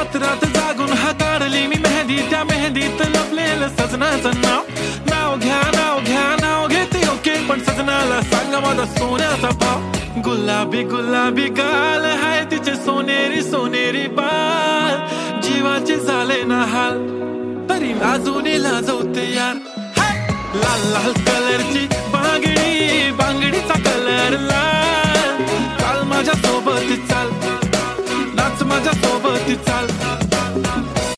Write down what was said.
रात रात जागून हाताळली मी मेहंदी, त्या मेहंदीत लपलेलं सजनाचं नाव. नाव घ्या नाव घ्या नाव घेते ओके, पण सजनाला सांगा माझा सोन्याचा भाव. गुलाबी गुलाबी गाल हाय तिचे सोनेरी सोनेरी बाल, जीवाचे झाले ना हाल तरी अजूनही लाजवते यार. लाल लाल कलरची बांगडी, बांगडीचा कलर लाल. काल माझ्या सोबत चाल, नाच माझ्या सोबत चाल.